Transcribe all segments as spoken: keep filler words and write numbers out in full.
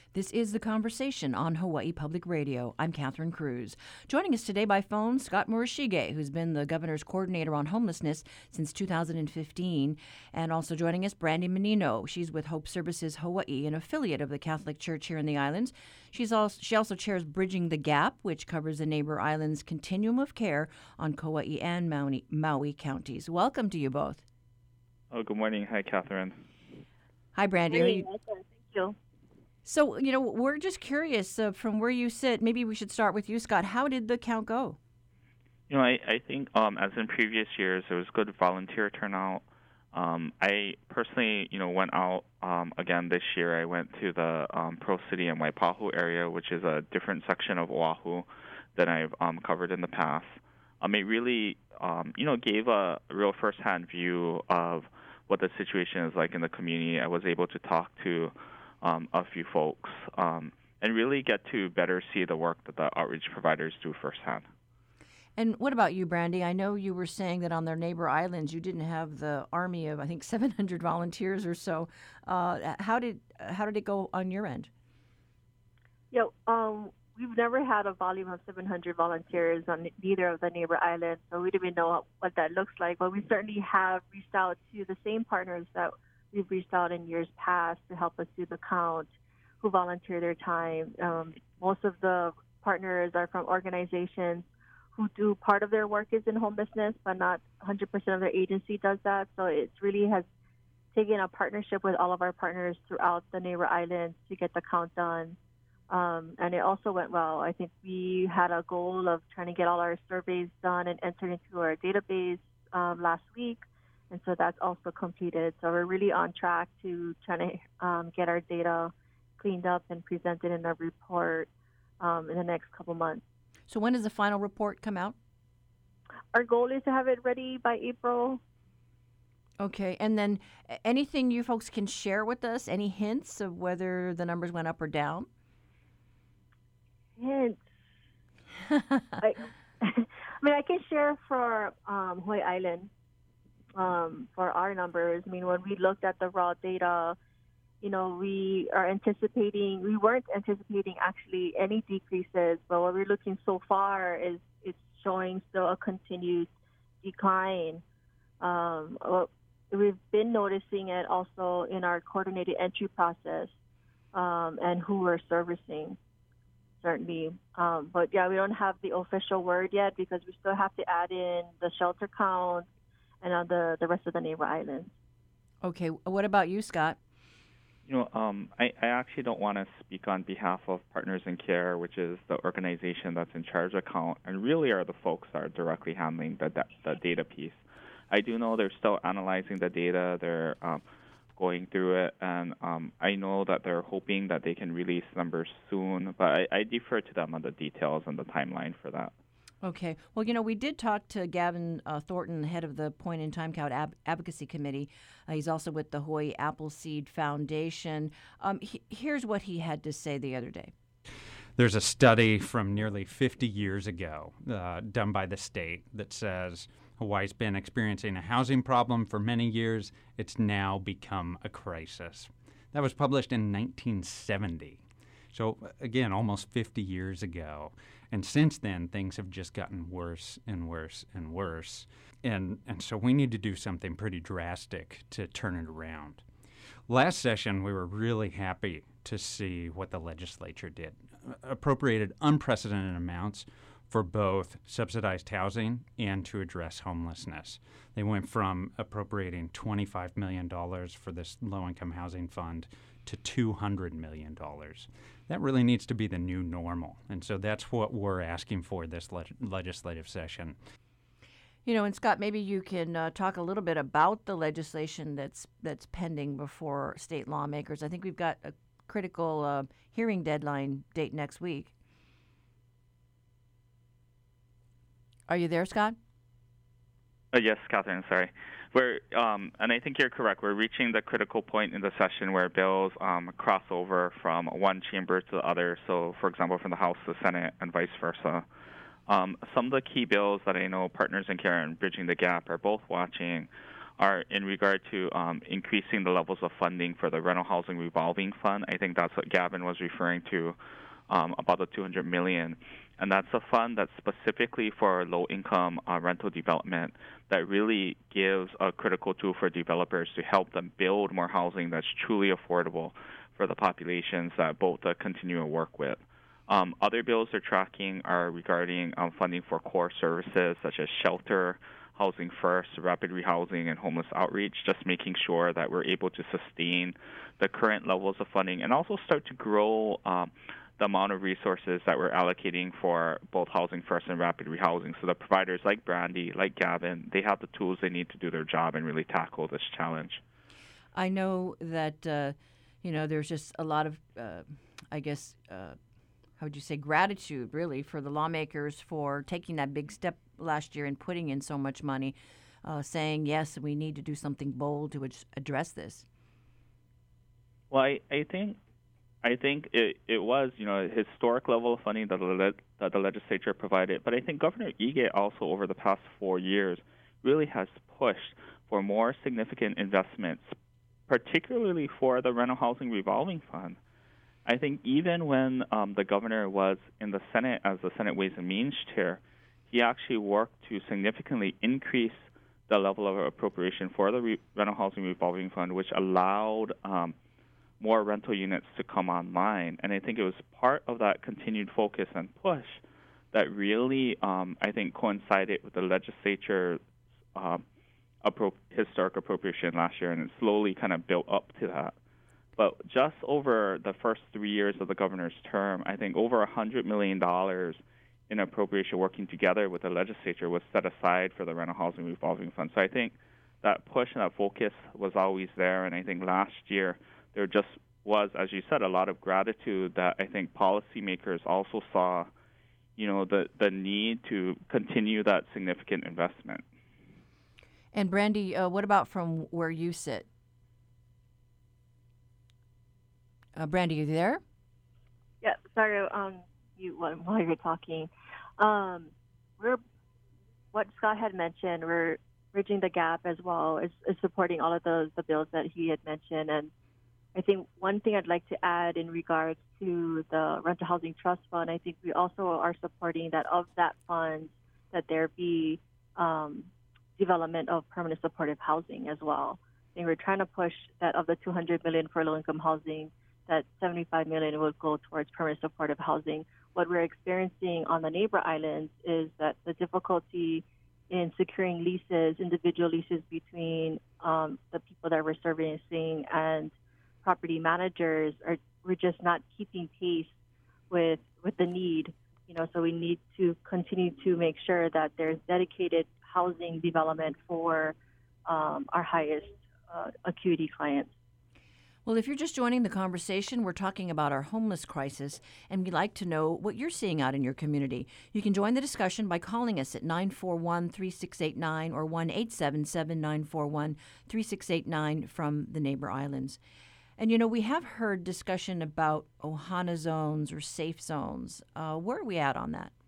This is The Conversation on Hawaii Public Radio. I'm Catherine Cruz. Joining us today by phone, Scott Morishige, who's been the governor's coordinator on homelessness since two thousand fifteen. And also joining us, Brandy Menino. She's with Hope Services Hawaii, an affiliate of the Catholic Church here in the islands. She's also, she also chairs Bridging the Gap, which covers the neighbor islands' continuum of care on Kauai and Maui, Maui counties. Welcome to you both. Oh, good morning. Hi, Catherine. Hi, Brandy. Hey, You... Thank you. So, you know, we're just curious uh, from where you sit. Maybe we should start with you, Scott. How did the count go? You know, I, I think um, as in previous years, there was good volunteer turnout. Um, I personally, you know, went out um, again this year. I went to the um, Pearl City and Waipahu area, which is a different section of Oahu than I've um, covered in the past. Um, it really, um, you know, gave a real firsthand view of what the situation is like in the community. I was able to talk to um, a few folks um, and really get to better see the work that the outreach providers do firsthand. And what about you, Brandy? I know you were saying that on their neighbor islands, you didn't have the army of, I think, seven hundred volunteers or so. Uh, how did how did it go on your end? Yeah, um, we've never had a volume of seven hundred volunteers on either of the neighbor islands, so we don't even know what that looks like. But we certainly have reached out to the same partners that we've reached out in years past to help us do the count, who volunteer their time. Um, most of the partners are from organizations who do part of their work is in homelessness, but not one hundred percent of their agency does that. So it really has taken a partnership with all of our partners throughout the neighbor islands to get the count done. Um, and it also went well. I think we had a goal of trying to get all our surveys done and entered into our database um, last week. And so that's also completed. So we're really on track to trying to um, get our data cleaned up and presented in a report um, in the next couple months. So when does the final report come out? Our goal is to have it ready by April. Okay. And then anything you folks can share with us, any hints of whether the numbers went up or down? Hints. I, I mean, I can share for um, Hawaii Island, um, for our numbers. I mean, when we looked at the raw data, you know, we are anticipating, we weren't anticipating actually any decreases, but what we're looking so far is it's showing still a continued decline. Um, we've been noticing it also in our coordinated entry process um, and who we're servicing, certainly. Um, but yeah, we don't have the official word yet because we still have to add in the shelter count and on the, the rest of the neighbor islands. Okay. What about you, Scott? You know, um, I, I actually don't want to speak on behalf of Partners in Care, which is the organization that's in charge of count, and really are the folks that are directly handling the, the data piece. I do know they're still analyzing the data. They're um, going through it, and um, I know that they're hoping that they can release numbers soon, but I, I defer to them on the details and the timeline for that. Okay. Well, you know, we did talk to Gavin uh, Thornton, head of the Point in Time Count Ab- Advocacy Committee. Uh, he's also with the Hawaii Appleseed Foundation. Um, he, here's what he had to say the other day. There's a study from nearly fifty years ago uh, done by the state that says Hawaii's been experiencing a housing problem for many years. It's now become a crisis. That was published in nineteen seventy. So, again, almost fifty years ago. And since then, things have just gotten worse and worse and worse. And and so we need to do something pretty drastic to turn it around. Last session, we were really happy to see what the legislature did. Appropriated unprecedented amounts for both subsidized housing and to address homelessness. They went from appropriating twenty-five million dollars for this low-income housing fund to two hundred million dollars. That really needs to be the new normal. And so that's what we're asking for this le- legislative session. You know, and Scott, maybe you can uh, talk a little bit about the legislation that's that's pending before state lawmakers. I think we've got a critical uh, hearing deadline date next week. Are you there, Scott? Uh, yes, Catherine, sorry. We're, um, and I think you're correct. We're reaching the critical point in the session where bills um, cross over from one chamber to the other. So, for example, from the House to the Senate and vice versa. Um, some of the key bills that I know Partners in Care and Bridging the Gap are both watching are in regard to um, increasing the levels of funding for the rental housing revolving fund. I think that's what Gavin was referring to um, about the two hundred million dollars. And that's a fund that's specifically for low-income uh, rental development that really gives a critical tool for developers to help them build more housing that's truly affordable for the populations that both uh, continue to work with. Um, other bills they're tracking are regarding um, funding for core services such as shelter, Housing First, rapid rehousing, and homeless outreach, just making sure that we're able to sustain the current levels of funding and also start to grow um, the amount of resources that we're allocating for both Housing First and rapid rehousing. So the providers like Brandy, like Gavin, they have the tools they need to do their job and really tackle this challenge. I know that, uh, you know, there's just a lot of, uh, I guess, uh, how would you say, gratitude, really, for the lawmakers for taking that big step last year and putting in so much money, uh, saying, yes, we need to do something bold to ad- address this. Well, I, I think I think it, it was, you know, a historic level of funding that the, le- that the legislature provided. But I think Governor Ige also, over the past four years, really has pushed for more significant investments, particularly for the rental housing revolving fund. I think even when um, the governor was in the Senate as the Senate Ways and Means chair, he actually worked to significantly increase the level of appropriation for the re- rental housing revolving fund, which allowed um, more rental units to come online. And I think it was part of that continued focus and push that really, um, I think, coincided with the legislature's um, appro- historic appropriation last year, and it slowly kind of built up to that. But just over the first three years of the governor's term, I think over one hundred million dollars in appropriation working together with the legislature was set aside for the rental housing revolving fund. So I think that push and that focus was always there, and I think last year there just was, as you said, a lot of gratitude that I think policymakers also saw, you know, the, the need to continue that significant investment. And Brandy, uh, what about from where you sit? Uh, Brandy, are you there? Yeah, sorry, um, you while while you were talking. Um, we're what Scott had mentioned. We're bridging the gap as well as, as supporting all of those the bills that he had mentioned. And I think one thing I'd like to add in regards to the rental housing trust fund, I think we also are supporting that of that fund that there be um, development of permanent supportive housing as well. I think we're trying to push that of the two hundred million dollars for low-income housing, that seventy-five million dollars will go towards permanent supportive housing. What we're experiencing on the neighbor islands is that the difficulty in securing leases, individual leases between um, the people that we're servicing and property managers, are we're just not keeping pace with with the need. You know, so we need to continue to make sure that there's dedicated housing development for um, our highest uh, acuity clients. Well, if you're just joining the conversation, we're talking about our homeless crisis, and we'd like to know what you're seeing out in your community. You can join the discussion by calling us at nine four one, three six eight nine or one eight seven seven, nine four one, three six eight nine from the neighbor islands. And, you know, we have heard discussion about Ohana zones or safe zones. Uh, where are we at on that?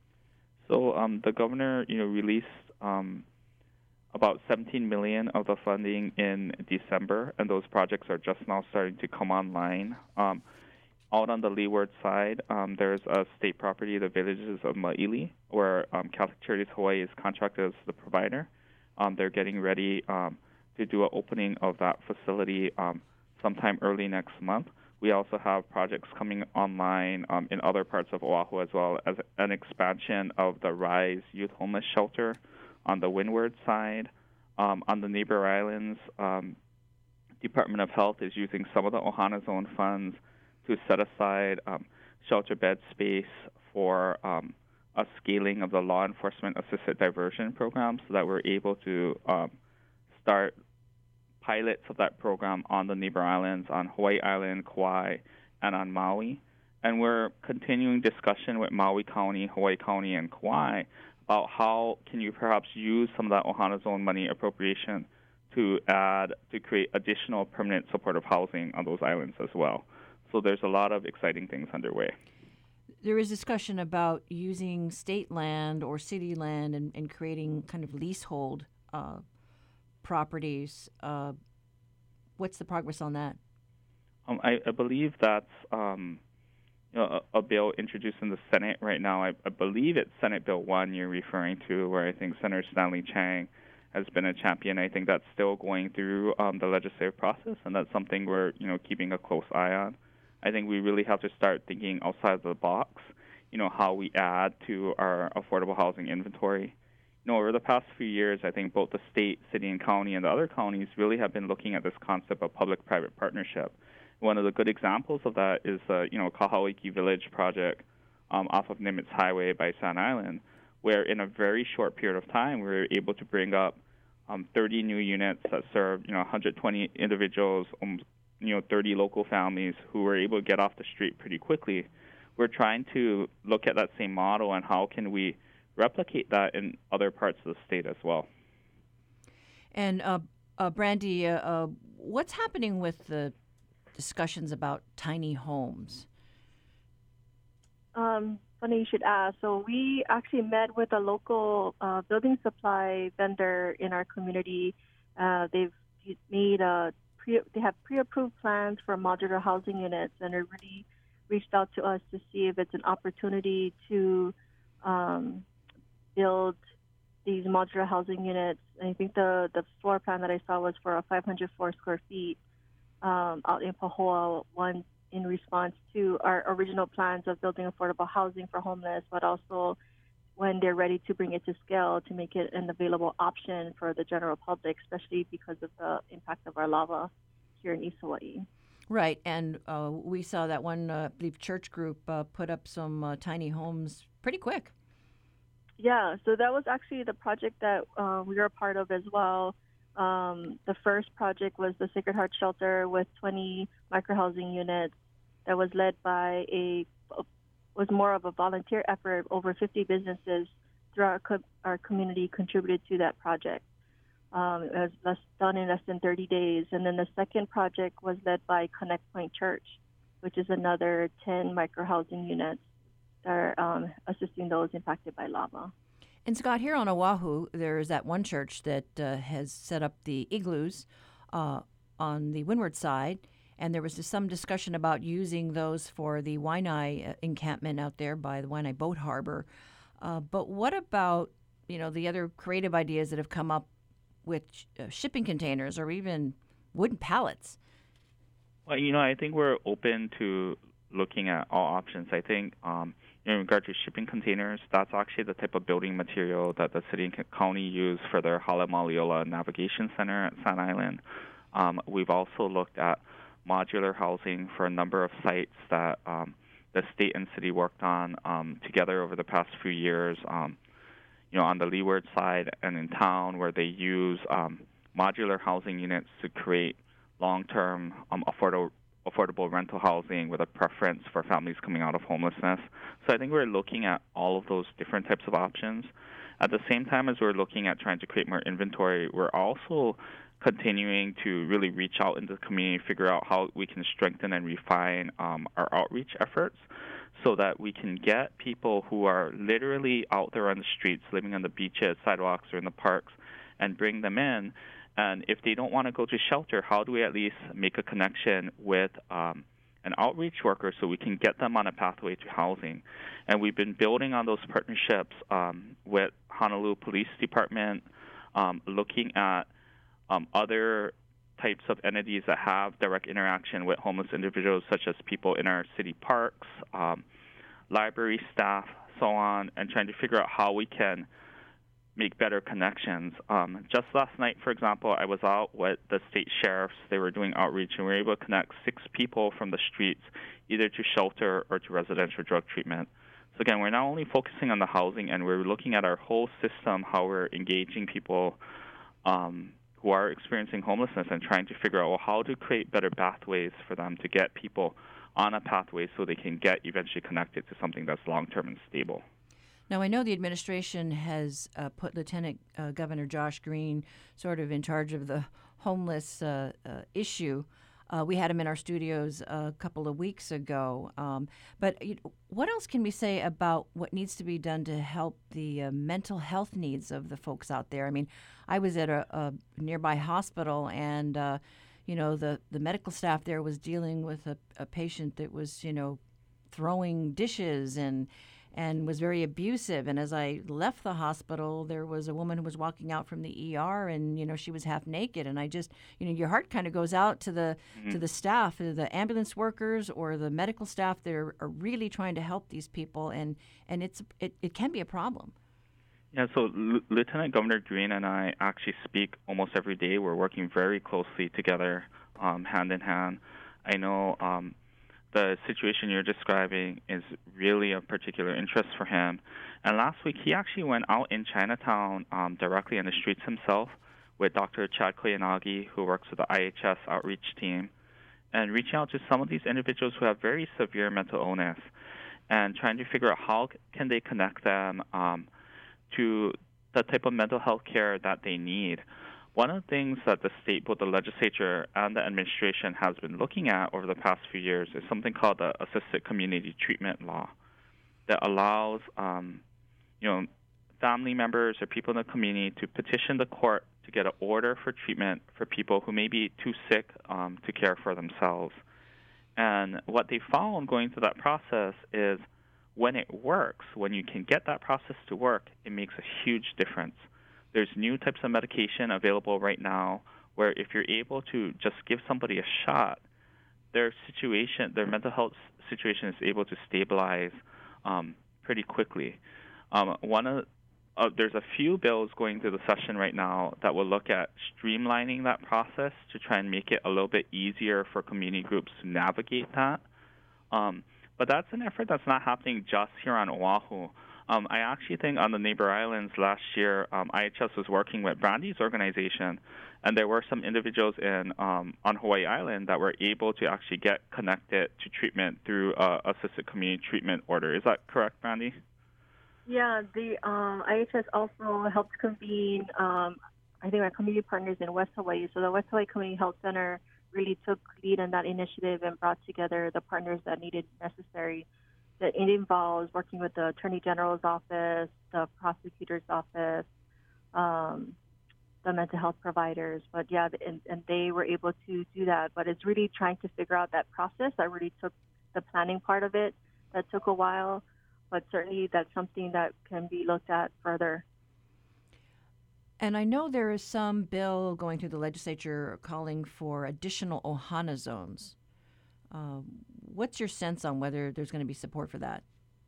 So um, the governor, you know, released um, about seventeen million dollars of the funding in December, and those projects are just now starting to come online. Um, out on the leeward side, um, there's a state property, the villages of Maili, where um, Catholic Charities Hawaii is contracted as the provider. Um, they're getting ready um, to do an opening of that facility um, sometime early next month. We also have projects coming online um, in other parts of Oahu, as well as an expansion of the RISE Youth Homeless Shelter on the windward side. Um, on the neighbor islands, um, Department of Health is using some of the Ohana Zone funds to set aside um, shelter bed space for um, a scaling of the law enforcement assisted diversion program, so that we're able to um, start pilots of that program on the neighbor islands, on Hawaii Island, Kauai, and on Maui. And we're continuing discussion with Maui County, Hawaii County, and Kauai about how can you perhaps use some of that Ohana Zone money appropriation to add, to create additional permanent supportive housing on those islands as well. So there's a lot of exciting things underway. There is discussion about using state land or city land and, and creating kind of leasehold uh, properties. Uh, what's the progress on that? Um, I, I believe that's um, you know, a, a bill introduced in the Senate right now. I, I believe it's Senate Bill one you're referring to, where I think Senator Stanley Chang has been a champion. I think that's still going through um, the legislative process, and that's something we're you know keeping a close eye on. I think we really have to start thinking outside of the box, you know, how we add to our affordable housing inventory. You know, over the past few years, I think both the state, city, and county and the other counties really have been looking at this concept of public-private partnership. One of the good examples of that is the, you know, Kahawiki Village project um, off of Nimitz Highway by Sand Island, where in a very short period of time, we were able to bring up um, thirty new units that served, you know, one hundred twenty individuals, um, you know, thirty local families who were able to get off the street pretty quickly. We're trying to look at that same model and how can we replicate that in other parts of the state as well. And uh, uh, Brandy, uh, uh, what's happening with the discussions about tiny homes? Um, funny you should ask. So we actually met with a local uh, building supply vendor in our community. Uh, they've made a pre- they have pre-approved plans for modular housing units, and they really reached out to us to see if it's an opportunity to um, build these modular housing units. And I think the, the floor plan that I saw was for a five hundred four square feet um, out in Pahoa, one in response to our original plans of building affordable housing for homeless, but also when they're ready to bring it to scale to make it an available option for the general public, especially because of the impact of our lava here in East Hawaii. Right, and uh, we saw that one, uh, I believe, church group uh, put up some uh, tiny homes pretty quick. Yeah, so that was actually the project that uh, we were a part of as well. Um, the first project was the Sacred Heart Shelter with twenty microhousing units that was led by a, was more of a volunteer effort. Over fifty businesses throughout our, co- our community contributed to that project. Um, it was less, done in less than thirty days. And then the second project was led by Connect Point Church, which is another ten microhousing units that are um, assisting those impacted by lava. And Scott, here on Oahu, there's that one church that uh, has set up the igloos uh, on the windward side, and there was just some discussion about using those for the Waianae uh, encampment out there by the Waianae Boat Harbor. Uh, but what about, you know, the other creative ideas that have come up with sh- uh, shipping containers or even wooden pallets? Well, you know, I think we're open to looking at all options. I think um, in regard to shipping containers, that's actually the type of building material that the city and county use for their Hala Maliola Navigation Center at Sand Island. Um, we've also looked at modular housing for a number of sites that um, the state and city worked on um, together over the past few years. Um, you know, on the leeward side and in town, where they use um, modular housing units to create long-term um, affordable affordable rental housing with a preference for families coming out of homelessness. So I think we're looking at all of those different types of options. At the same time as we're looking at trying to create more inventory, we're also continuing to really reach out into the community, figure out how we can strengthen and refine um, our outreach efforts so that we can get people who are literally out there on the streets, living on the beaches, sidewalks, or in the parks, and bring them in. And if they don't want to go to shelter, how do we at least make a connection with um, an outreach worker so we can get them on a pathway to housing? And we've been building on those partnerships um, with Honolulu Police Department, um, looking at um, other types of entities that have direct interaction with homeless individuals, such as people in our city parks, um, library staff, so on, and trying to figure out how we can make better connections. Um, just last night, for example, I was out with the state sheriffs. They were doing outreach, and we were able to connect six people from the streets, either to shelter or to residential drug treatment. So again, we're not only focusing on the housing, and we're looking at our whole system, how we're engaging people um, who are experiencing homelessness and trying to figure out, well, how to create better pathways for them to get people on a pathway so they can get eventually connected to something that's long-term and stable. Now, I know the administration has uh, put Lieutenant uh, Governor Josh Green sort of in charge of the homeless uh, uh, issue. Uh, we had him in our studios a couple of weeks ago. Um, but you know, what else can we say about what needs to be done to help the uh, mental health needs of the folks out there? I mean, I was at a, a nearby hospital, and uh, you know, the the medical staff there was dealing with a, a patient that was, you know, throwing dishes and and was very abusive. And as I left the hospital, there was a woman who was walking out from the E R, and you know, she was half naked. And I just, you know, your heart kind of goes out to the mm-hmm. to the staff, the ambulance workers or the medical staff that are, are really trying to help these people, and and it's it, it can be a problem. Yeah, so L- Lieutenant Governor Green and I actually speak almost every day. We're working very closely together, um, hand in hand. I know um, the situation you're describing is really of particular interest for him. And last week, he actually went out in Chinatown um, directly in the streets himself with Doctor Chad Koyanagi, who works with the I H S outreach team, and reaching out to some of these individuals who have very severe mental illness and trying to figure out how can they connect them um, to the type of mental health care that they need. One of the things that the state, both the legislature and the administration, has been looking at over the past few years is something called the Assisted Community Treatment Law that allows, um, you know, family members or people in the community to petition the court to get an order for treatment for people who may be too sick um, to care for themselves. And what they found going through that process is when it works, when you can get that process to work, it makes a huge difference. There's new types of medication available right now where if you're able to just give somebody a shot, their situation, their mental health situation is able to stabilize um, pretty quickly. Um, one of uh, there's a few bills going through the session right now that will look at streamlining that process to try and make it a little bit easier for community groups to navigate that. Um, But that's an effort that's not happening just here on Oahu. Um, I actually think on the neighbor islands last year, um, I H S was working with Brandy's organization, and there were some individuals in um, on Hawaii Island that were able to actually get connected to treatment through uh, assisted community treatment order. Is that correct, Brandy? Yeah, the um, I H S also helped convene, um, I think, our community partners in West Hawaii. So the West Hawaii Community Health Center really took lead in that initiative and brought together the partners that needed necessary. That it involves working with the Attorney General's office, the prosecutor's office, um, the mental health providers. But yeah, and, and they were able to do that. But it's really trying to figure out that process. I really took the planning part of it. That took a while, but certainly that's something that can be looked at further. And I know there is some bill going through the legislature calling for additional Ohana zones. Uh, what's your sense on whether there's going to be support for that?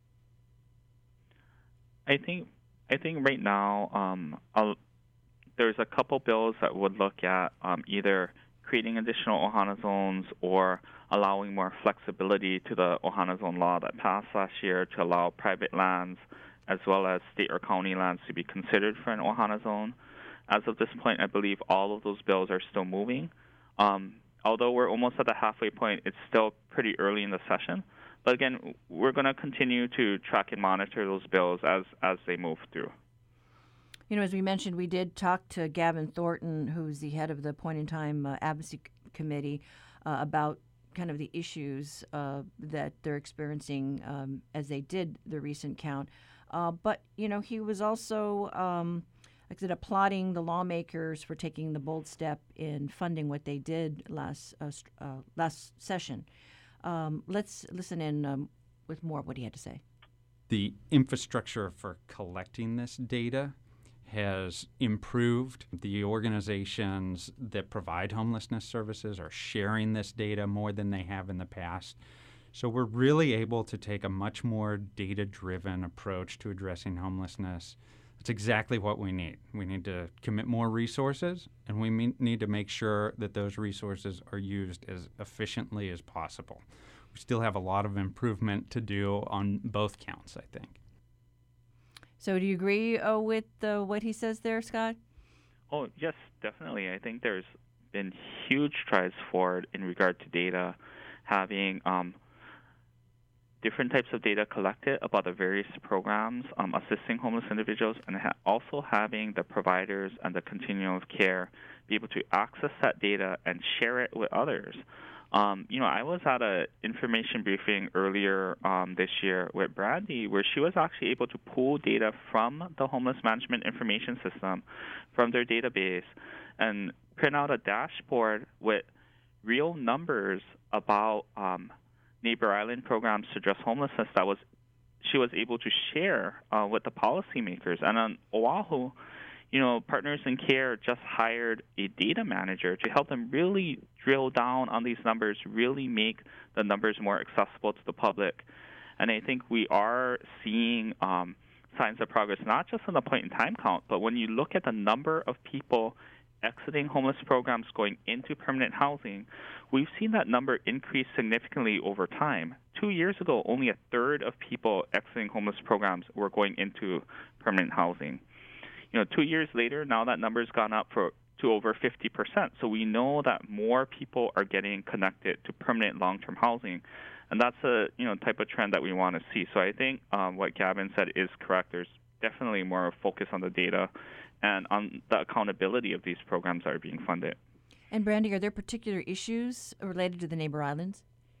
I think I think right now um, I'll, there's a couple bills that would look at um, either creating additional Ohana zones or allowing more flexibility to the Ohana zone law that passed last year to allow private lands as well as state or county lands to be considered for an Ohana zone. As of this point, I believe all of those bills are still moving. Um, although we're almost at the halfway point, it's still pretty early in the session. But again, we're going to continue to track and monitor those bills as, as they move through. You know, as we mentioned, we did talk to Gavin Thornton, who's the head of the point-in-time uh, advocacy committee, uh, about kind of the issues uh, that they're experiencing um, as they did the recent count. Uh, but, you know, he was also, um, like I said, applauding the lawmakers for taking the bold step in funding what they did last uh, uh, last session. Um, let's listen in um, with more of what he had to say. The infrastructure for collecting this data has improved. The organizations that provide homelessness services are sharing this data more than they have in the past. So we're really able to take a much more data-driven approach to addressing homelessness. That's exactly what we need. We need to commit more resources, and we me- need to make sure that those resources are used as efficiently as possible. We still have a lot of improvement to do on both counts, I think. So do you agree uh, with uh, what he says there, Scott? Oh, yes, definitely. I think there's been huge strides forward in regard to data, having um, different types of data collected about the various programs um, assisting homeless individuals, and ha- also having the providers and the continuum of care be able to access that data and share it with others. Um, you know, I was at a information briefing earlier um, this year with Brandy, where she was actually able to pull data from the homeless management information system, from their database, and print out a dashboard with real numbers about um, Neighbor Island programs to address homelessness that was she was able to share uh, with the policymakers. And on Oahu, you know, Partners in Care just hired a data manager to help them really drill down on these numbers, really make the numbers more accessible to the public. And I think we are seeing um, signs of progress, not just on the point-in-time count, but when you look at the number of people exiting homeless programs going into permanent housing, we've seen that number increase significantly over time. Two years ago, only a third of people exiting homeless programs were going into permanent housing. You know, two years later, now that number's gone up for to over fifty percent. So we know that more people are getting connected to permanent long-term housing, and that's a you know type of trend that we want to see. So I think um, what Gavin said is correct. There's definitely more focus on the data and on the accountability of these programs that are being funded. And Brandy, are there particular issues related to the neighbor islands?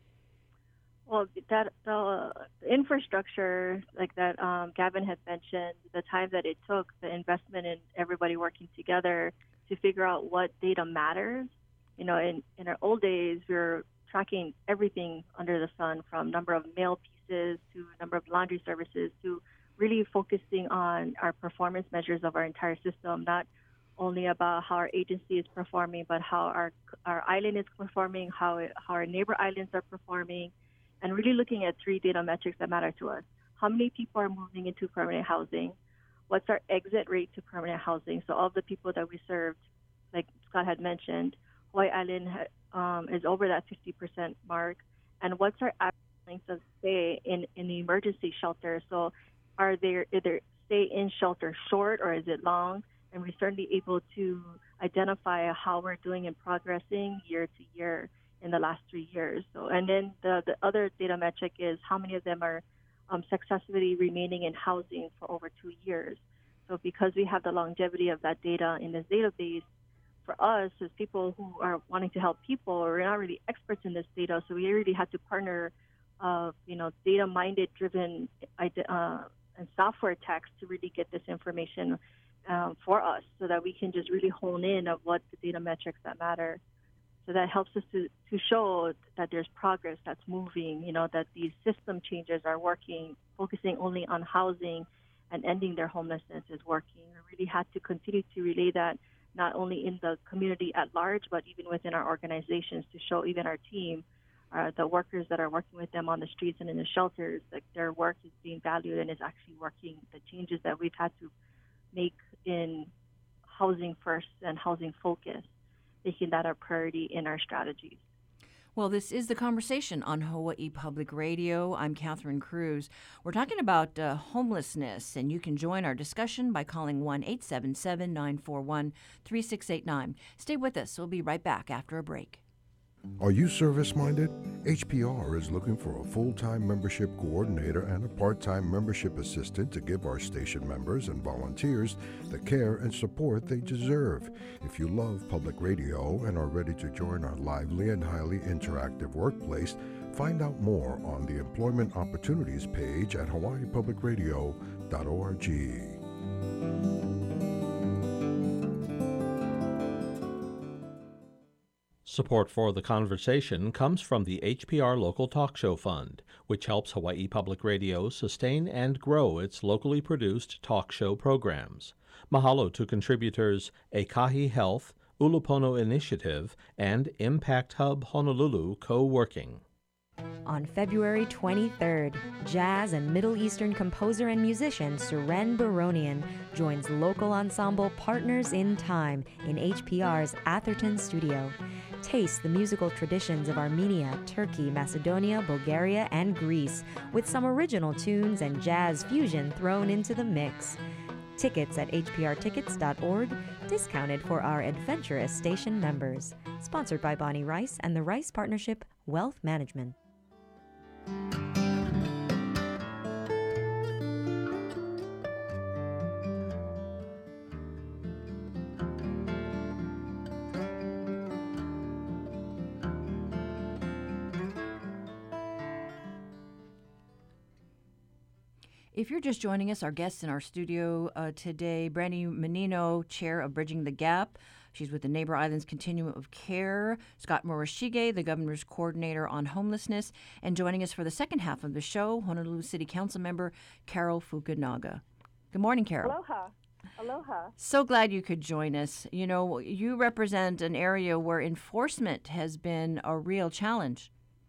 Well, that the infrastructure, like that um, Gavin had mentioned, the time that it took, the investment in everybody working together to figure out what data matters. You know, in, in our old days, we were tracking everything under the sun, from number of mail pieces to number of laundry services, to really focusing on our performance measures of our entire system, not only about how our agency is performing, but how our our island is performing, how, it, how our neighbor islands are performing, and really looking at three data metrics that matter to us. How many people are moving into permanent housing? What's our exit rate to permanent housing? So all the people that we served, like Scott had mentioned, Hawaii Island um, is over that fifty percent mark. And what's our average length of stay in, in the emergency shelter? So are there either stay in shelter short or is it long? And we're certainly able to identify how we're doing in progressing year to year in the last three years. So, and then the, the other data metric is how many of them are um, successfully remaining in housing for over two years. So because we have the longevity of that data in this database, for us as people who are wanting to help people, we're not really experts in this data, so we really had to partner, uh, you know, data-minded driven uh, and software techs to really get this information um, for us, so that we can just really hone in of what the data metrics that matter. So that helps us to, to show that there's progress that's moving, you know, that these system changes are working, focusing only on housing and ending their homelessness is working. We really had to continue to relay that not only in the community at large, but even within our organizations, to show even our team, uh, the workers that are working with them on the streets and in the shelters, that their work is being valued and is actually working. The changes that we've had to make in housing first and housing focus, making that a priority in our strategies. Well, this is The Conversation on Hawaii Public Radio. I'm Catherine Cruz. We're talking about uh, homelessness, and you can join our discussion by calling one eight seven seven, nine four one, three six eight nine. Stay with us. We'll be right back after a break. Are you service-minded? H P R is looking for a full-time membership coordinator and a part-time membership assistant to give our station members and volunteers the care and support they deserve. If you love public radio and are ready to join our lively and highly interactive workplace, find out more on the Employment Opportunities page at hawaii public radio dot org. Support for The Conversation comes from the H P R Local Talk Show Fund, which helps Hawaii Public Radio sustain and grow its locally produced talk show programs. Mahalo to contributors Ekahi Health, Ulupono Initiative, and Impact Hub Honolulu Co-working. On February twenty-third, jazz and Middle Eastern composer and musician Suren Baronian joins local ensemble Partners in Time in H P R's Atherton studio. Taste the musical traditions of Armenia, Turkey, Macedonia, Bulgaria, and Greece, with some original tunes and jazz fusion thrown into the mix. Tickets at h p r tickets dot org, discounted for our adventurous station members. Sponsored by Bonnie Rice and the Rice Partnership Wealth Management. If you're just joining us, our guests in our studio uh, today, Brandy Menino, Chair of Bridging the Gap. She's with the Neighbor Islands Continuum of Care. Scott Morishige, the Governor's Coordinator on Homelessness. And joining us for the second half of the show, Honolulu City Council Member Carol Fukunaga. Good morning, Carol. Aloha. Aloha. So glad you could join us. You know, you represent an area where enforcement has been a real challenge.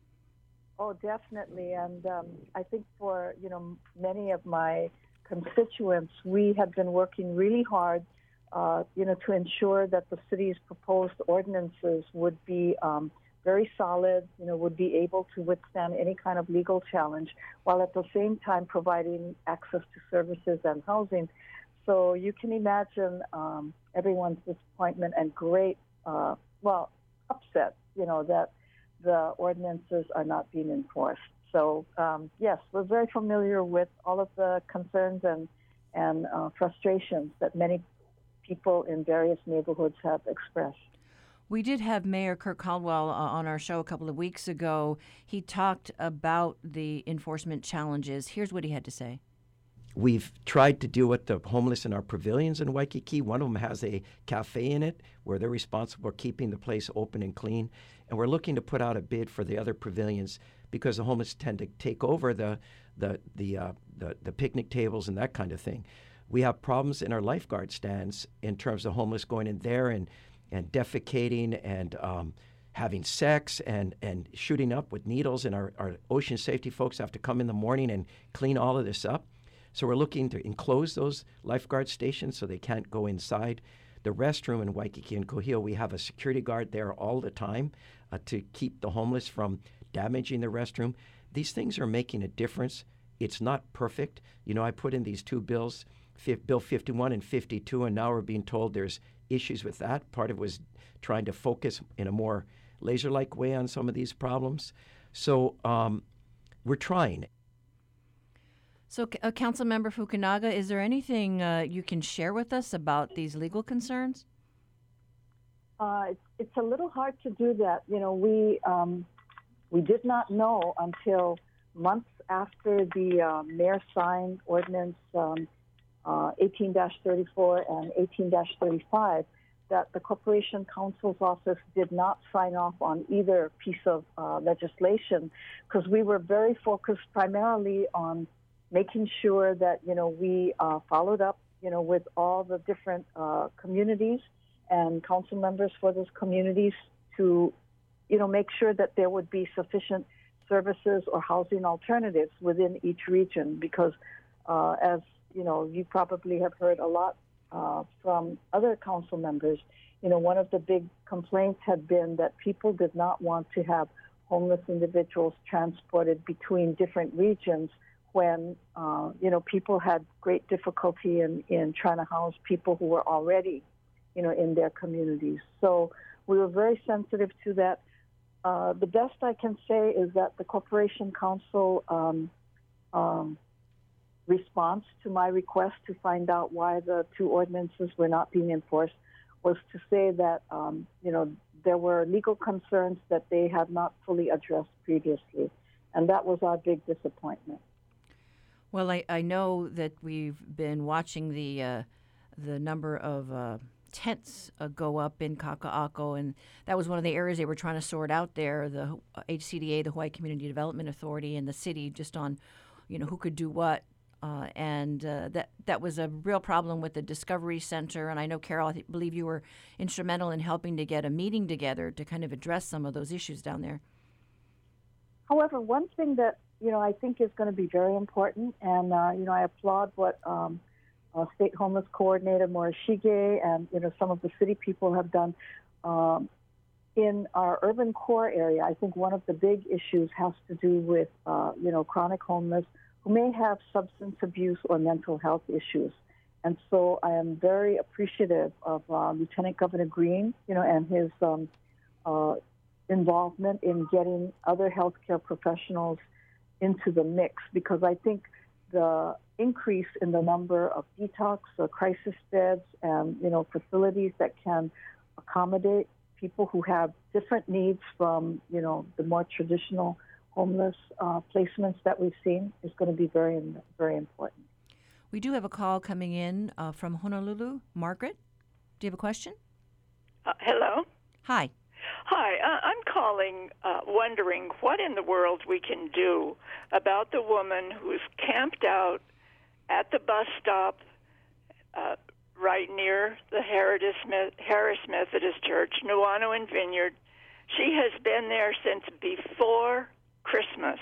Oh, definitely. And um, I think for, you know, many of my constituents, we have been working really hard, uh, you know, to ensure that the city's proposed ordinances would be um, very solid, you know, would be able to withstand any kind of legal challenge, while at the same time providing access to services and housing. So you can imagine um, everyone's disappointment and great, uh, well, upset, you know, that the ordinances are not being enforced. So, um, yes, we're very familiar with all of the concerns and, and uh, frustrations that many people in various neighborhoods have expressed. We did have Mayor Kirk Caldwell uh, on our show a couple of weeks ago. He talked about the enforcement challenges. Here's what he had to say. We've tried to deal with the homeless in our pavilions in Waikiki. One of them has a cafe in it where they're responsible for keeping the place open and clean. And we're looking to put out a bid for the other pavilions because the homeless tend to take over the the the uh, the, the picnic tables and that kind of thing. We have problems in our lifeguard stands in terms of homeless going in there and and defecating and um, having sex and, and shooting up with needles. And our, our ocean safety folks have to come in the morning and clean all of this up. So we're looking to enclose those lifeguard stations so they can't go inside. The restroom in Waikiki and Kuhio, we have a security guard there all the time uh, to keep the homeless from damaging the restroom. These things are making a difference. It's not perfect. You know, I put in these two bills, Bill fifty-one and fifty-two, and now we're being told there's issues with that. Part of it was trying to focus in a more laser-like way on some of these problems. So um, we're trying. So, uh, Councilmember Fukunaga, is there anything uh, you can share with us about these legal concerns? Uh, it's, it's a little hard to do that. You know, we um, we did not know until months after the uh, mayor signed ordinance um, uh, eighteen dash thirty-four and eighteen dash thirty-five that the Corporation Counsel's office did not sign off on either piece of uh, legislation, because we were very focused primarily on making sure that, you know, we uh, followed up, you know, with all the different uh, communities and council members for those communities to, you know, make sure that there would be sufficient services or housing alternatives within each region. Because, uh, as you know, you probably have heard a lot uh, from other council members, you know, one of the big complaints had been that people did not want to have homeless individuals transported between different regions when, uh, you know, people had great difficulty in, in trying to house people who were already, you know, in their communities. So we were very sensitive to that. Uh, the best I can say is that the Corporation Counsel um, um, response to my request to find out why the two ordinances were not being enforced was to say that, um, you know, there were legal concerns that they had not fully addressed previously. And that was our big disappointment. Well, I, I know that we've been watching the uh, the number of uh, tents uh, go up in Kaka'ako, and that was one of the areas they were trying to sort out there, the H C D A, the Hawaii Community Development Authority, and the city, just on, you know, who could do what. Uh, and uh, that that was a real problem with the Discovery Center. And I know, Carol, I th- believe you were instrumental in helping to get a meeting together to kind of address some of those issues down there. However, one thing that, you know, I think is going to be very important, and, uh, you know, I applaud what um, uh, State Homeless Coordinator Morishige and, you know, some of the city people have done. Um, in our urban core area, I think one of the big issues has to do with, uh, you know, chronic homeless who may have substance abuse or mental health issues. And so I am very appreciative of uh, Lieutenant Governor Green, you know, and his um, uh, involvement in getting other healthcare professionals into the mix, because I think the increase in the number of detox or crisis beds and, you know, facilities that can accommodate people who have different needs from, you know, the more traditional homeless uh, placements that we've seen is going to be very, very important. We do have a call coming in uh, from Honolulu. Margaret, do you have a question? Uh, hello? Hi. Hi, uh, I'm calling uh, wondering what in the world we can do about the woman who's camped out at the bus stop uh, right near the Harris Methodist Church, Nuuanu and Vineyard. She has been there since before Christmas.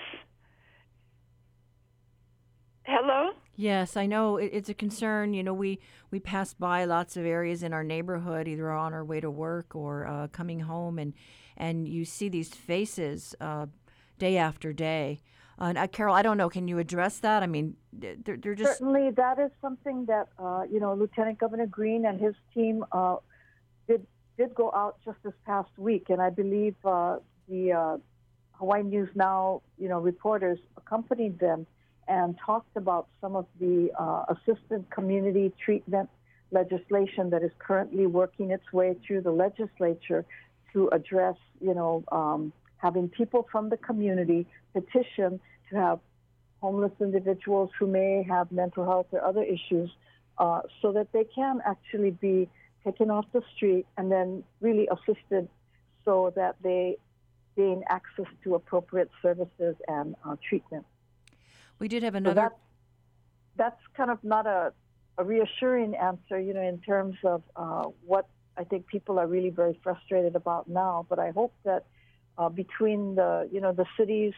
Hello? Yes, I know it, it's a concern. You know, we, we pass by lots of areas in our neighborhood, either on our way to work or uh, coming home, and and you see these faces uh, day after day. Uh, and, uh, Carol, I don't know. Can you address that? I mean, they're, they're just certainly that is something that uh, you know Lieutenant Governor Green and his team uh, did did go out just this past week, and I believe uh, the uh, Hawaii News Now you know reporters accompanied them and talked about some of the uh, assisted community treatment legislation that is currently working its way through the legislature to address, you know, um, having people from the community petition to have homeless individuals who may have mental health or other issues uh, so that they can actually be taken off the street and then really assisted so that they gain access to appropriate services and uh, treatment. We did have another. So that, that's kind of not a, a reassuring answer, you know, in terms of uh, what I think people are really very frustrated about now. But I hope that uh, between the, you know, the city's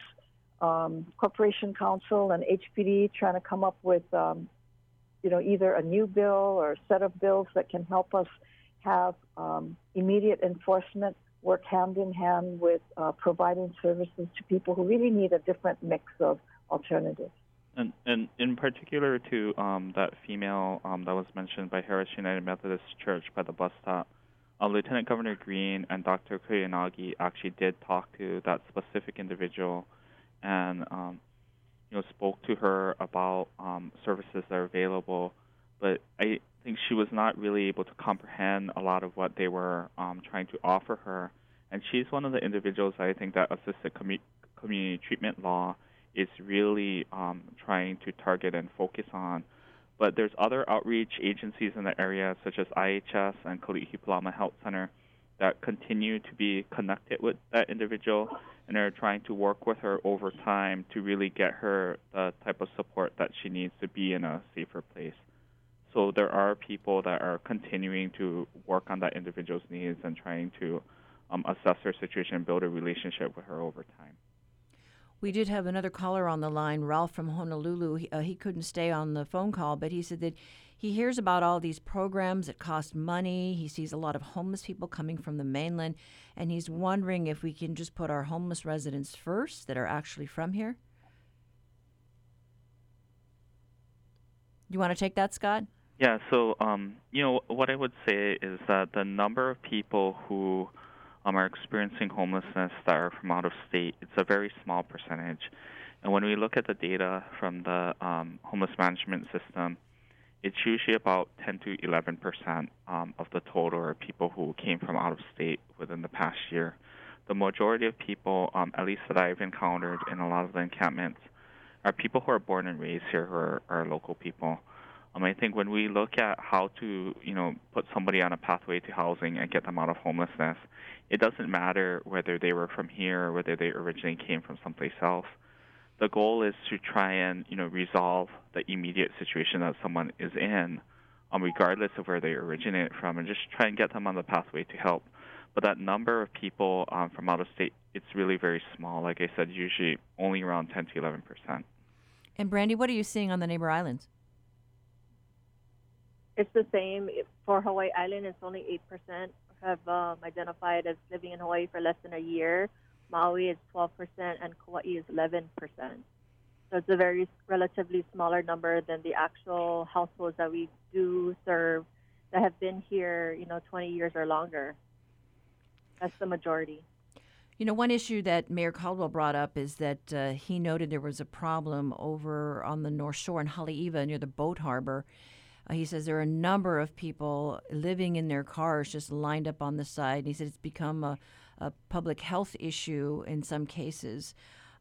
um, corporation council and H P D trying to come up with, um, you know, either a new bill or a set of bills that can help us have um, immediate enforcement, work hand in hand with uh, providing services to people who really need a different mix of alternatives. And, and in particular to um, that female um, that was mentioned by Harris United Methodist Church by the bus stop, uh, Lieutenant Governor Green and Doctor Kuyanagi actually did talk to that specific individual and um, you know spoke to her about um, services that are available. But I think she was not really able to comprehend a lot of what they were um, trying to offer her. And she's one of the individuals I think that assisted commu- community treatment law is really um, trying to target and focus on. But there's other outreach agencies in the area, such as I H S and Kalihi Palama Health Center, that continue to be connected with that individual and are trying to work with her over time to really get her the type of support that she needs to be in a safer place. So there are people that are continuing to work on that individual's needs and trying to um, assess her situation and build a relationship with her over time. We did have another caller on the line, Ralph from Honolulu. He, uh, he couldn't stay on the phone call, but he said that he hears about all these programs that cost money. He sees a lot of homeless people coming from the mainland, and he's wondering if we can just put our homeless residents first that are actually from here. You want to take that, Scott? Yeah, so, um, you know, what I would say is that the number of people who Um, are experiencing homelessness that are from out of state, it's a very small percentage. And when we look at the data from the um, homeless management system, it's usually about ten to eleven percent um, of the total are people who came from out of state within the past year. The majority of people, um, at least that I've encountered in a lot of the encampments, are people who are born and raised here, who are, are local people. Um, I think when we look at how to, you know, put somebody on a pathway to housing and get them out of homelessness, it doesn't matter whether they were from here or whether they originally came from someplace else. The goal is to try and, you know, resolve the immediate situation that someone is in, um, regardless of where they originate from, and just try and get them on the pathway to help. But that number of people um, from out of state, it's really very small. Like I said, usually only around ten to eleven percent. And Brandy, what are you seeing on the neighbor islands? It's the same. For Hawaii Island, it's only eight percent have um, identified as living in Hawaii for less than a year. Maui is twelve percent and Kauai is eleven percent. So it's a very relatively smaller number than the actual households that we do serve that have been here, you know, twenty years or longer. That's the majority. You know, one issue that Mayor Caldwell brought up is that uh, he noted there was a problem over on the North Shore in Haleiwa near the boat harbor. Uh, he says there are a number of people living in their cars just lined up on the side. And he said it's become a, a public health issue in some cases.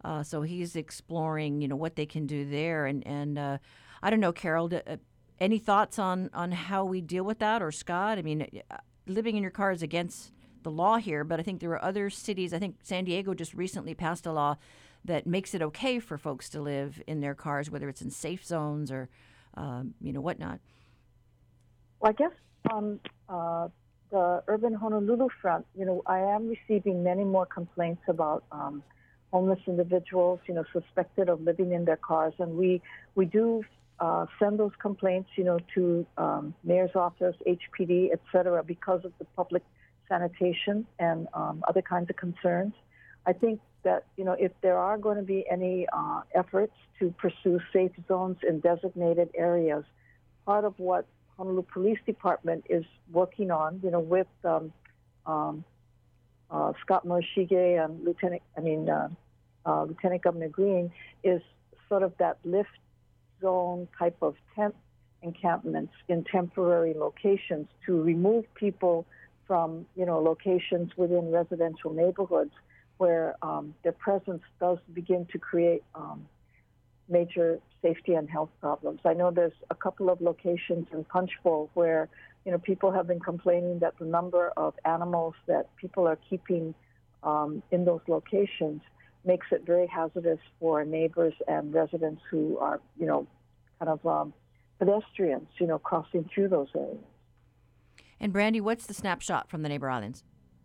Uh, so he's exploring, you know, what they can do there. And, and uh, I don't know, Carol, d- uh, any thoughts on, on how we deal with that? Or Scott? I mean, uh, living in your car is against the law here, but I think there are other cities. I think San Diego just recently passed a law that makes it okay for folks to live in their cars, whether it's in safe zones or, um, you know, whatnot. Well, I guess on uh, the urban Honolulu front, you know, I am receiving many more complaints about um, homeless individuals, you know, suspected of living in their cars, and we we do uh, send those complaints, you know, to um, mayor's office, H P D, et cetera, because of the public sanitation and um, other kinds of concerns. I think that, you know, if there are going to be any uh, efforts to pursue safe zones in designated areas, part of what Honolulu Police Department is working on, you know, with um, um, uh, Scott Morishige and Lieutenant, I mean, uh, uh, Lieutenant Governor Green, is sort of that lift zone type of tent encampments in temporary locations to remove people from, you know, locations within residential neighborhoods where um, their presence does begin to create um, major safety and health problems. I know there's a couple of locations in Punch Bowl where, you know, people have been complaining that the number of animals that people are keeping um, in those locations makes it very hazardous for neighbors and residents who are, you know, kind of um, pedestrians, you know, crossing through those areas. And Brandy, what's the snapshot from the neighbor islands?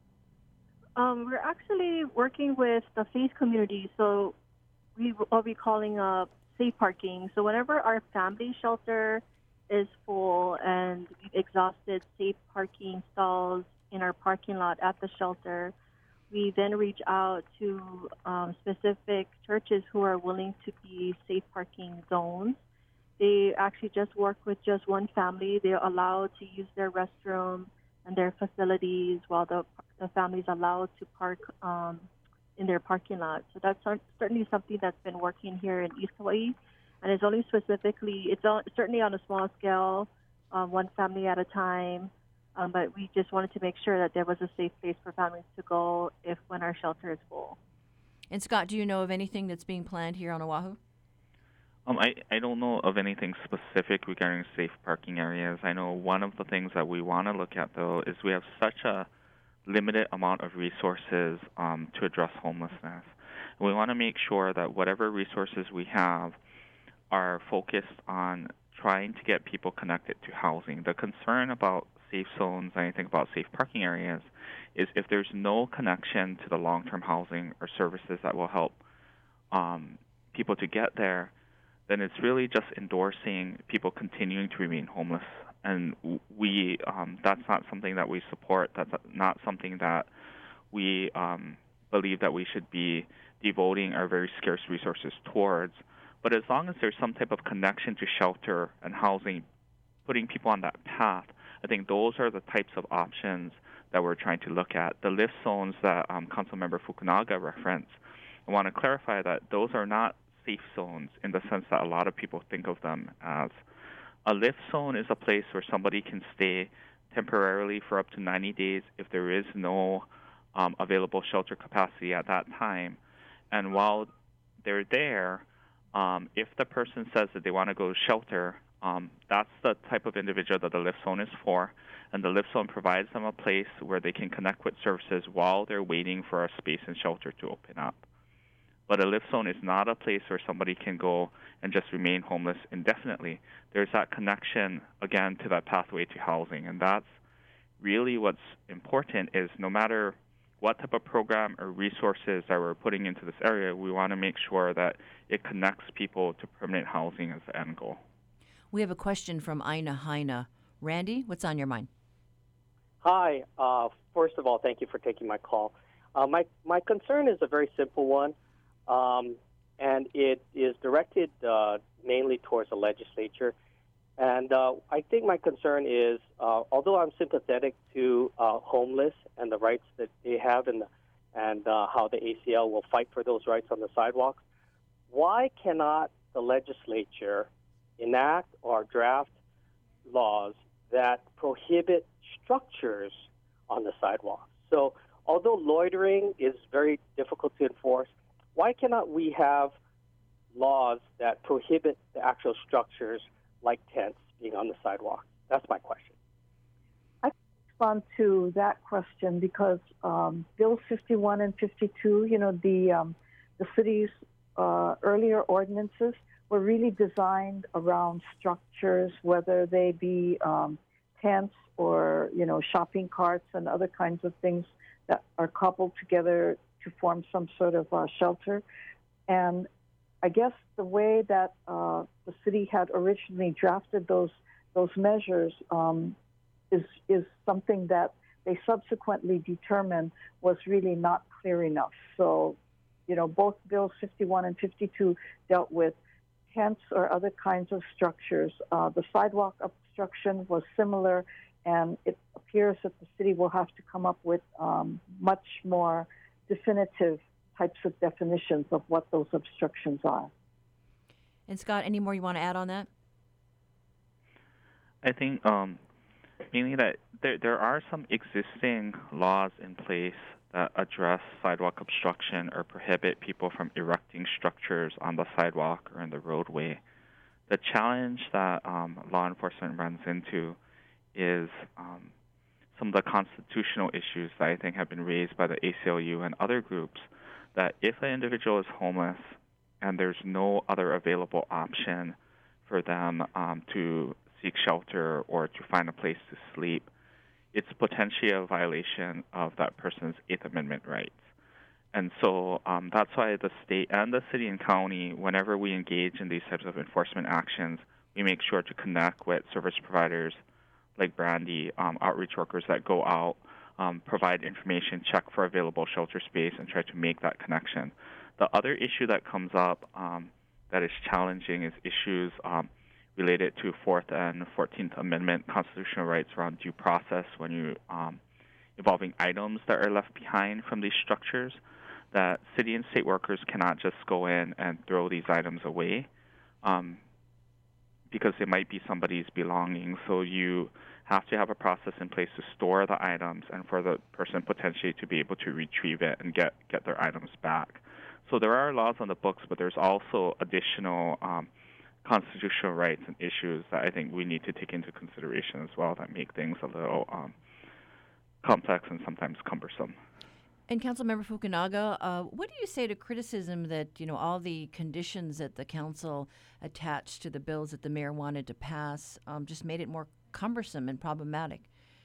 Um, we're actually working with the faith community, so we will be calling up safe parking. So whenever our family shelter is full and we've exhausted safe parking stalls in our parking lot at the shelter, we then reach out to um, specific churches who are willing to be safe parking zones. They actually just work with just one family. They're allowed to use their restroom and their facilities while the, the family's allowed to park um, in their parking lot. So that's certainly something that's been working here in East Hawaii, and it's only specifically, it's certainly on a small scale, um, one family at a time, um, but we just wanted to make sure that there was a safe place for families to go if when our shelter is full. And Scott, do you know of anything that's being planned here on Oahu? Um, I, I don't know of anything specific regarding safe parking areas. I know one of the things that we want to look at, though, is we have such a limited amount of resources um, to address homelessness. And we want to make sure that whatever resources we have are focused on trying to get people connected to housing. The concern about safe zones, and I think about safe parking areas, is if there's no connection to the long-term housing or services that will help um, people to get there, then it's really just endorsing people continuing to remain homeless. And we, um, that's not something that we support. That's not something that we um, believe that we should be devoting our very scarce resources towards. But as long as there's some type of connection to shelter and housing, putting people on that path, I think those are the types of options that we're trying to look at. The lift zones that um, Councilmember Fukunaga referenced, I want to clarify that those are not safe zones in the sense that a lot of people think of them as. A lift zone is a place where somebody can stay temporarily for up to ninety days if there is no um, available shelter capacity at that time. And while they're there, um, if the person says that they want to go to shelter, um, that's the type of individual that the lift zone is for. And the lift zone provides them a place where they can connect with services while they're waiting for a space and shelter to open up. But a lift zone is not a place where somebody can go and just remain homeless indefinitely. There's that connection, again, to that pathway to housing. And that's really what's important is no matter what type of program or resources that we're putting into this area, we want to make sure that it connects people to permanent housing as the end goal. We have a question from Ina Haina. Randy, what's on your mind? Hi. Uh, first of all, thank you for taking my call. Uh, my, my concern is a very simple one. Um, and it is directed uh, mainly towards the legislature. And uh, I think my concern is, uh, although I'm sympathetic to uh, homeless and the rights that they have and, the, and uh, how the A C L will fight for those rights on the sidewalks, why cannot the legislature enact or draft laws that prohibit structures on the sidewalks? So although loitering is very difficult to enforce, why cannot we have laws that prohibit the actual structures like tents being on the sidewalk? That's my question. I can respond to that question because um, Bills fifty-one and fifty-two, you know, the um, the city's uh, earlier ordinances were really designed around structures, whether they be um, tents or, you know, shopping carts and other kinds of things that are coupled together to form some sort of uh, shelter. And I guess the way that uh, the city had originally drafted those those measures um, is is something that they subsequently determined was really not clear enough. So, you know, both Bills fifty-one and fifty-two dealt with tents or other kinds of structures. Uh, the sidewalk obstruction was similar, and it appears that the city will have to come up with um, much more definitive types of definitions of what those obstructions are. And Scott, any more you want to add on that? I think um, mainly that there there are some existing laws in place that address sidewalk obstruction or prohibit people from erecting structures on the sidewalk or in the roadway. The challenge that um, law enforcement runs into is um, some of the constitutional issues that I think have been raised by the A C L U and other groups, that if an individual is homeless and there's no other available option for them um, to seek shelter or to find a place to sleep, it's potentially a violation of that person's Eighth Amendment rights. And so um, that's why the state and the city and county, whenever we engage in these types of enforcement actions, we make sure to connect with service providers like Brandy, um, outreach workers that go out, um, provide information, check for available shelter space, and try to make that connection. The other issue that comes up um, that is challenging is issues um, related to Fourth and Fourteenth Amendment constitutional rights around due process when you um, involving items that are left behind from these structures, that city and state workers cannot just go in and throw these items away um, because it might be somebody's belongings. So you have to have a process in place to store the items and for the person potentially to be able to retrieve it and get, get their items back. So there are laws on the books, but there's also additional um, constitutional rights and issues that I think we need to take into consideration as well that make things a little um, complex and sometimes cumbersome. And Councilmember Fukunaga, uh, what do you say to criticism that, you know, all the conditions that the council attached to the bills that the mayor wanted to pass um, just made it more cumbersome and problematic?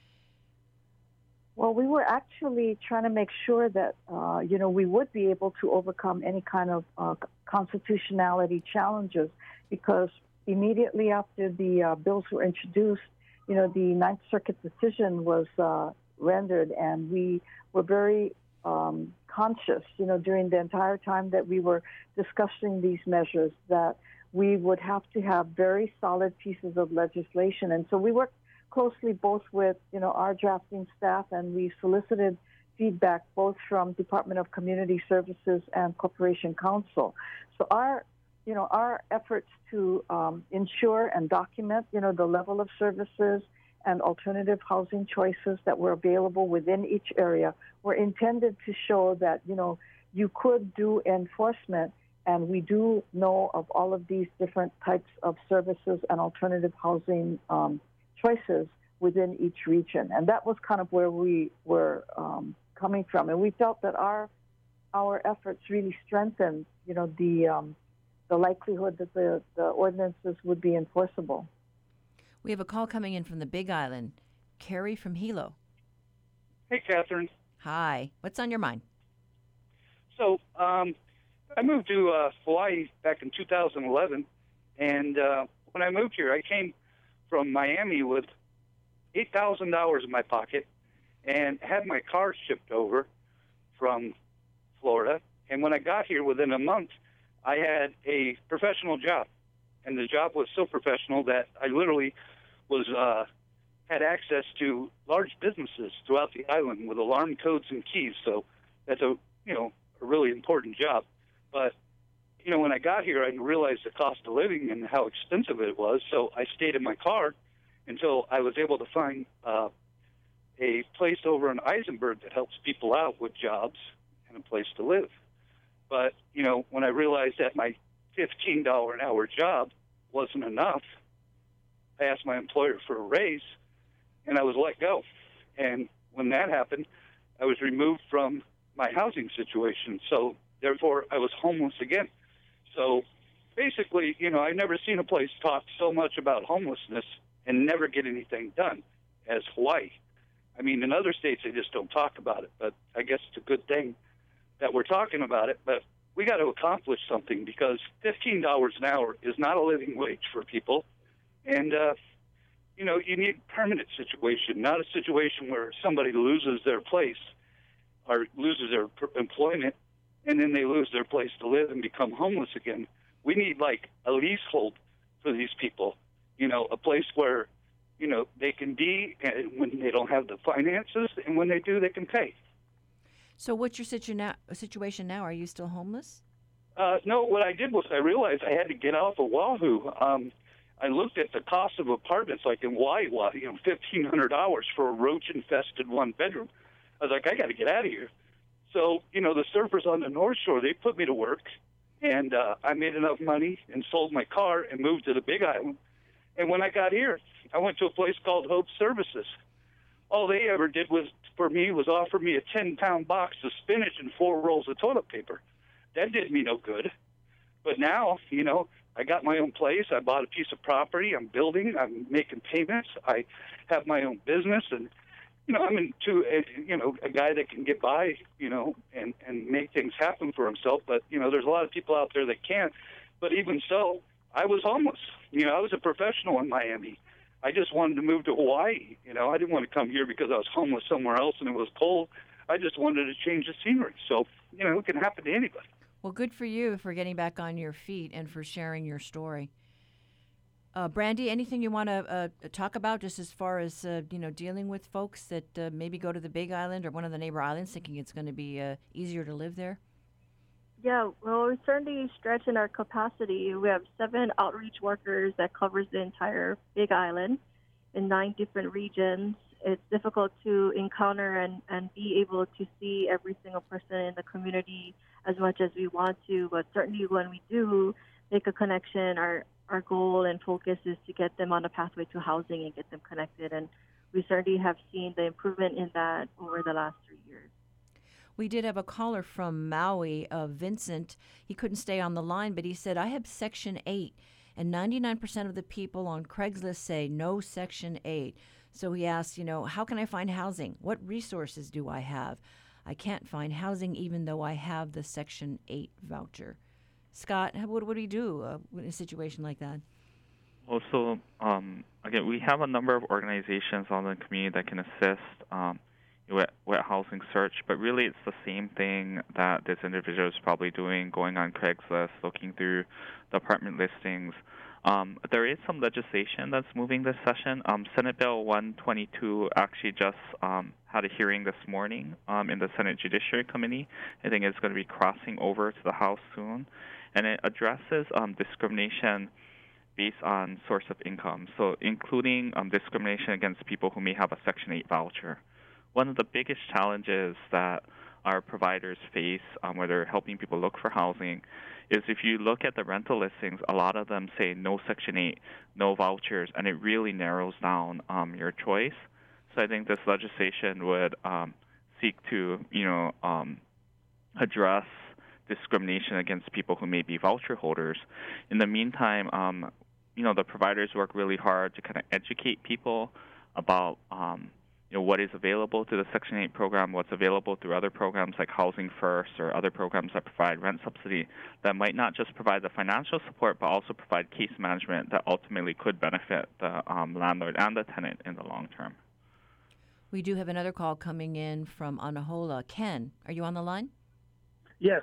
Well, we were actually trying to make sure that, uh, you know, we would be able to overcome any kind of uh, constitutionality challenges, because immediately after the uh, bills were introduced, you know, the Ninth Circuit decision was uh, rendered, and we were very um, conscious, you know, during the entire time that we were discussing these measures, that we would have to have very solid pieces of legislation. And so we worked closely both with, you know, our drafting staff, and we solicited feedback both from Department of Community Services and Corporation Counsel. So our, you know, our efforts to um, ensure and document, you know, the level of services and alternative housing choices that were available within each area were intended to show that, you know, you could do enforcement, and we do know of all of these different types of services and alternative housing um, choices within each region. And that was kind of where we were um, coming from. And we felt that our our efforts really strengthened, you know, the um, the likelihood that the, the ordinances would be enforceable. We have a call coming in from the Big Island. Carrie from Hilo. Hey, Catherine. Hi. What's on your mind? So um, I moved to uh, Hawaii back in two thousand eleven, and uh, when I moved here, I came from Miami with eight thousand dollars in my pocket and had my car shipped over from Florida. And when I got here, within a month, I had a professional job. And the job was so professional that I literally was uh, had access to large businesses throughout the island with alarm codes and keys. So that's a, you know, a really important job. But, you know, when I got here, I realized the cost of living and how expensive it was. So I stayed in my car until I was able to find uh, a place over in Eisenberg that helps people out with jobs and a place to live. But, you know, when I realized that my fifteen dollars an hour job wasn't enough, I asked my employer for a raise, and I was let go. And when that happened, I was removed from my housing situation. So, therefore, I was homeless again. So, basically, you know, I've never seen a place talk so much about homelessness and never get anything done as Hawaii. I mean, in other states, they just don't talk about it. But I guess it's a good thing that we're talking about it. But we got to accomplish something, because fifteen dollars an hour is not a living wage for people. And, uh, you know, you need a permanent situation, not a situation where somebody loses their place or loses their employment and then they lose their place to live and become homeless again. We need, like, a leasehold for these people, you know, a place where, you know, they can be and when they don't have the finances, and when they do, they can pay. So what's your situ- now, situation now? Are you still homeless? Uh, no, what I did was I realized I had to get off of Oahu. Um, I looked at the cost of apartments, like in Hawaii, you know, fifteen hundred dollars for a roach-infested one-bedroom. I was like, I got to get out of here. So, you know, the surfers on the North Shore, they put me to work, and uh, I made enough money and sold my car and moved to the Big Island. And when I got here, I went to a place called Hope Services. All they ever did was, for me, was offer me a ten-pound box of spinach and four rolls of toilet paper. That did me no good. But now, you know, I got my own place. I bought a piece of property. I'm building. I'm making payments. I have my own business, and you know, I'm into a, you know a guy that can get by, you know, and and make things happen for himself. But you know, there's a lot of people out there that can't. But even so, I was homeless. You know, I was a professional in Miami. I just wanted to move to Hawaii. You know, I didn't want to come here because I was homeless somewhere else and it was cold. I just wanted to change the scenery. So, you know, it can happen to anybody. Well, good for you for getting back on your feet and for sharing your story. Uh, Brandy, anything you want to uh, talk about just as far as, uh, you know, dealing with folks that uh, maybe go to the Big Island or one of the neighbor islands thinking it's going to be uh, easier to live there? Yeah, well, we're certainly stretching our capacity. We have seven outreach workers that covers the entire Big Island in nine different regions. It's difficult to encounter and, and be able to see every single person in the community as much as we want to, but certainly when we do make a connection, our, our goal and focus is to get them on a pathway to housing and get them connected. And we certainly have seen the improvement in that over the last three years. We did have a caller from Maui, uh, Vincent. He couldn't stay on the line, but he said, I have Section eight, and ninety-nine percent of the people on Craigslist say no Section eight. So he asked, you know, how can I find housing? What resources do I have? I can't find housing even though I have the Section eight voucher. Scott, what, what do we do uh, in a situation like that? Well, so, um, again, we have a number of organizations on the community that can assist um, with, with housing search, but really it's the same thing that this individual is probably doing, going on Craigslist, looking through the apartment listings. Um, there is some legislation that's moving this session. Um, Senate Bill one twenty-two actually just um, had a hearing this morning um, in the Senate Judiciary Committee. I think it's going to be crossing over to the House soon. And it addresses um, discrimination based on source of income, so including um, discrimination against people who may have a Section eight voucher. One of the biggest challenges that our providers face um, where they're helping people look for housing is if you look at the rental listings, a lot of them say no Section eight, no vouchers, and it really narrows down um, your choice. So I think this legislation would um, seek to, you know, um, address discrimination against people who may be voucher holders. In the meantime, um, you know, the providers work really hard to kind of educate people about um, you know, what is available through the Section eight program, what's available through other programs like Housing First or other programs that provide rent subsidy that might not just provide the financial support but also provide case management that ultimately could benefit the um, landlord and the tenant in the long term. We do have another call coming in from Anahola. Ken, are you on the line? Yes.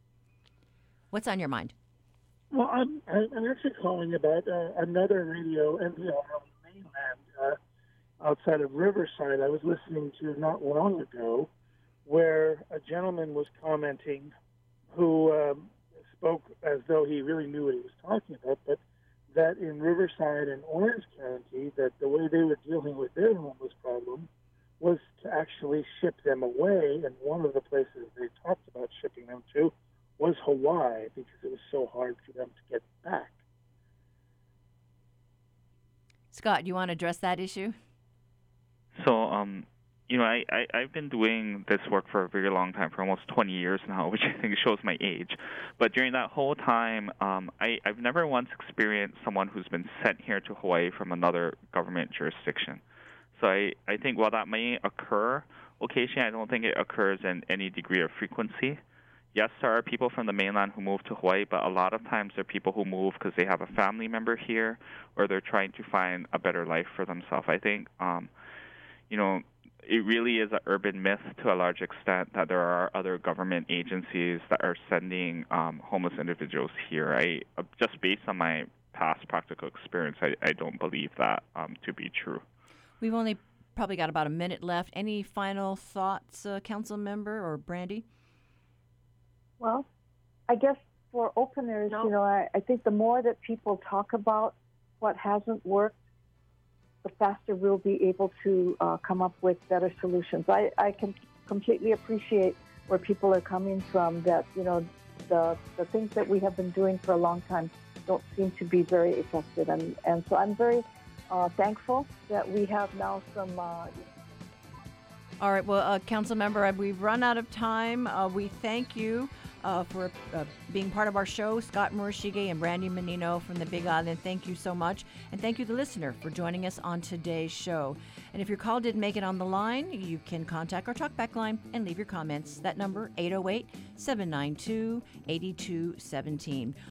What's on your mind? Well, I'm, I'm actually calling about uh, another radio N P R on the mainland uh, outside of Riverside. I was listening to not long ago where a gentleman was commenting who um, spoke as though he really knew what he was talking about, but that in Riverside and Orange County, that the way they were dealing with their homeless problem was to actually ship them away, and one of the places they talked about shipping them to was Scott, you want to address that issue? So, um, you know, I, I, I've been doing this work for a very long time, for almost twenty years now, which I think shows my age. But during that whole time, um, I, I've never once experienced someone who's been sent here to Hawaii from another government jurisdiction. So I, I think while that may occur occasionally, I don't think it occurs in any degree of frequency. Yes, there are people from the mainland who move to Hawaii, but a lot of times they're people who move because they have a family member here or they're trying to find a better life for themselves. I think, um, you know, it really is an urban myth to a large extent that there are other government agencies that are sending um, homeless individuals here. I uh, just based on my past practical experience, I, I don't believe that um, to be true. We've only probably got about a minute left. Any final thoughts, uh, council member or Brandy? Well, I guess for openers, you know, I, I think the more that people talk about what hasn't worked, the faster we'll be able to uh, come up with better solutions. I, I can completely appreciate where people are coming from, that, you know, the, the things that we have been doing for a long time don't seem to be very effective. And, and so I'm very uh, thankful that we have now some... Uh, All right. Well, uh, council member, we've run out of time. Uh, we thank you uh, for uh, being part of our show. Scott Murashige and Brandy Menino from the Big Island, thank you so much. And thank you, the listener, for joining us on today's show. And if your call didn't make it on the line, you can contact our talkback line and leave your comments. That number, eight oh eight, seven nine two, eight two one seven.